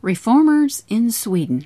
Reformers in Sweden.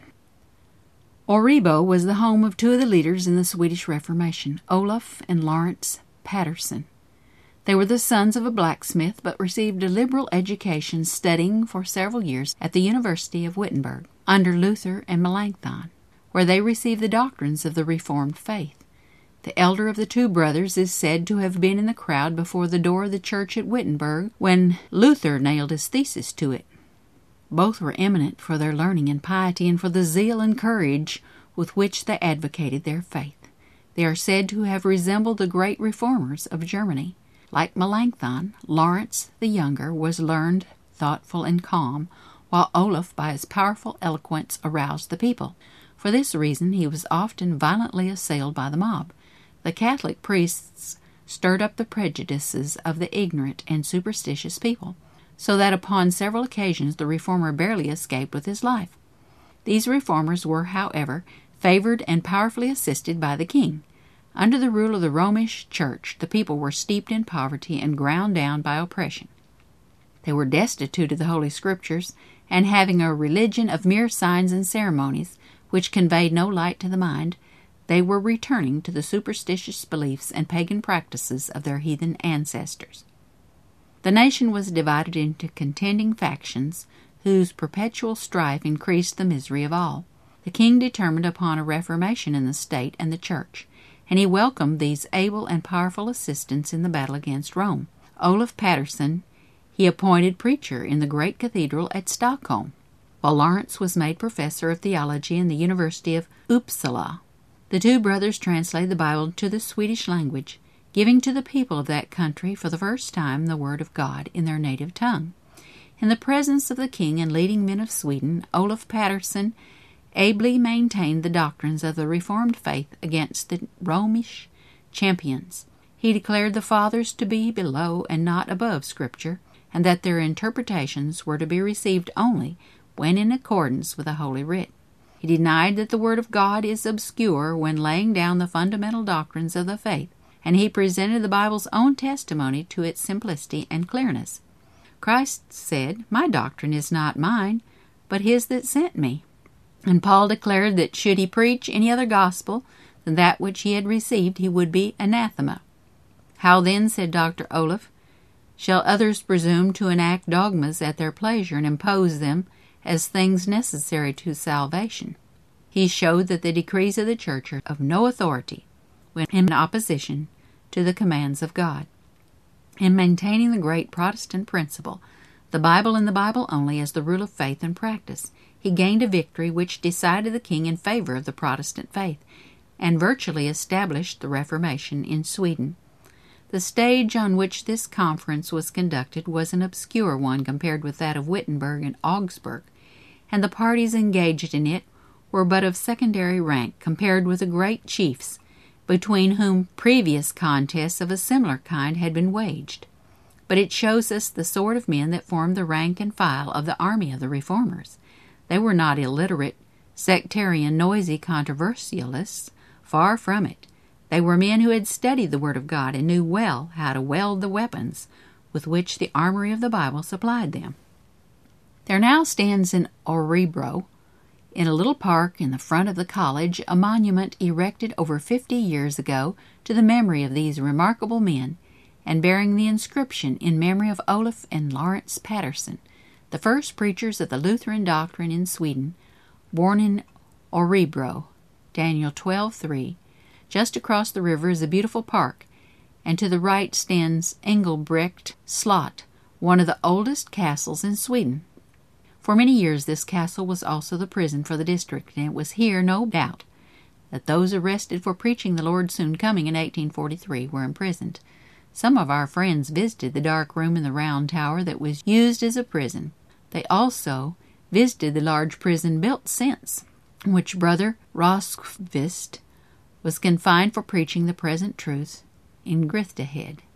Örebro was the home of two of the leaders in the Swedish Reformation, Olaf and Lawrence Patterson. They were the sons of a blacksmith, but received a liberal education studying for several years at the University of Wittenberg, under Luther and Melanchthon, where they received the doctrines of the Reformed faith. The elder of the two brothers is said to have been in the crowd before the door of the church at Wittenberg when Luther nailed his thesis to it. Both were eminent for their learning and piety and for the zeal and courage with which they advocated their faith. They are said to have resembled the great reformers of Germany. Like Melanchthon, Lawrence the younger was learned, thoughtful, and calm, while Olaf by his powerful eloquence aroused the people. For this reason he was often violently assailed by the mob. The Catholic priests stirred up the prejudices of the ignorant and superstitious people, so that upon several occasions the reformer barely escaped with his life. These reformers were, however, favored and powerfully assisted by the king. Under the rule of the Romish Church, the people were steeped in poverty and ground down by oppression. They were destitute of the Holy Scriptures, and having a religion of mere signs and ceremonies, which conveyed no light to the mind, they were returning to the superstitious beliefs and pagan practices of their heathen ancestors. The nation was divided into contending factions, whose perpetual strife increased the misery of all. The king determined upon a reformation in the state and the church, and he welcomed these able and powerful assistants in the battle against Rome. Olaf Patterson he appointed preacher in the great cathedral at Stockholm, while Lawrence was made professor of theology in the University of Uppsala. The two brothers translated the Bible to the Swedish language, giving to the people of that country for the first time the Word of God in their native tongue. In the presence of the king and leading men of Sweden, Olaf Patterson ably maintained the doctrines of the Reformed faith against the Romish champions. He declared the Fathers to be below and not above Scripture, and that their interpretations were to be received only when in accordance with the Holy Writ. He denied that the Word of God is obscure when laying down the fundamental doctrines of the faith, and he presented the Bible's own testimony to its simplicity and clearness. Christ said, "My doctrine is not mine, but his that sent me." And Paul declared that should he preach any other gospel than that which he had received, he would be anathema. How then, said Dr. Olaf, shall others presume to enact dogmas at their pleasure and impose them as things necessary to salvation? He showed that the decrees of the church are of no authority when in opposition to the commands of God. In maintaining the great Protestant principle, the Bible and the Bible only as the rule of faith and practice, he gained a victory which decided the king in favor of the Protestant faith, and virtually established the Reformation in Sweden. The stage on which this conference was conducted was an obscure one compared with that of Wittenberg and Augsburg, and the parties engaged in it were but of secondary rank compared with the great chiefs, between whom previous contests of a similar kind had been waged. But it shows us the sort of men that formed the rank and file of the army of the Reformers. They were not illiterate, sectarian, noisy controversialists. Far from it. They were men who had studied the Word of God and knew well how to weld the weapons with which the armory of the Bible supplied them. There now stands in Örebro, in a little park in the front of the college, a monument erected over 50 years ago to the memory of these remarkable men, and bearing the inscription in memory of Olaf and Lawrence Patterson, the first preachers of the Lutheran doctrine in Sweden, born in Örebro, Daniel 12:3. Just across the river is a beautiful park, and to the right stands Engelbrecht Slot, one of the oldest castles in Sweden. For many years this castle was also the prison for the district, and it was here, no doubt, that those arrested for preaching the Lord's soon coming in 1843 were imprisoned. Some of our friends visited the dark room in the round tower that was used as a prison. They also visited the large prison built since, in which Brother Roskvist was confined for preaching the present truth in Grythyhed.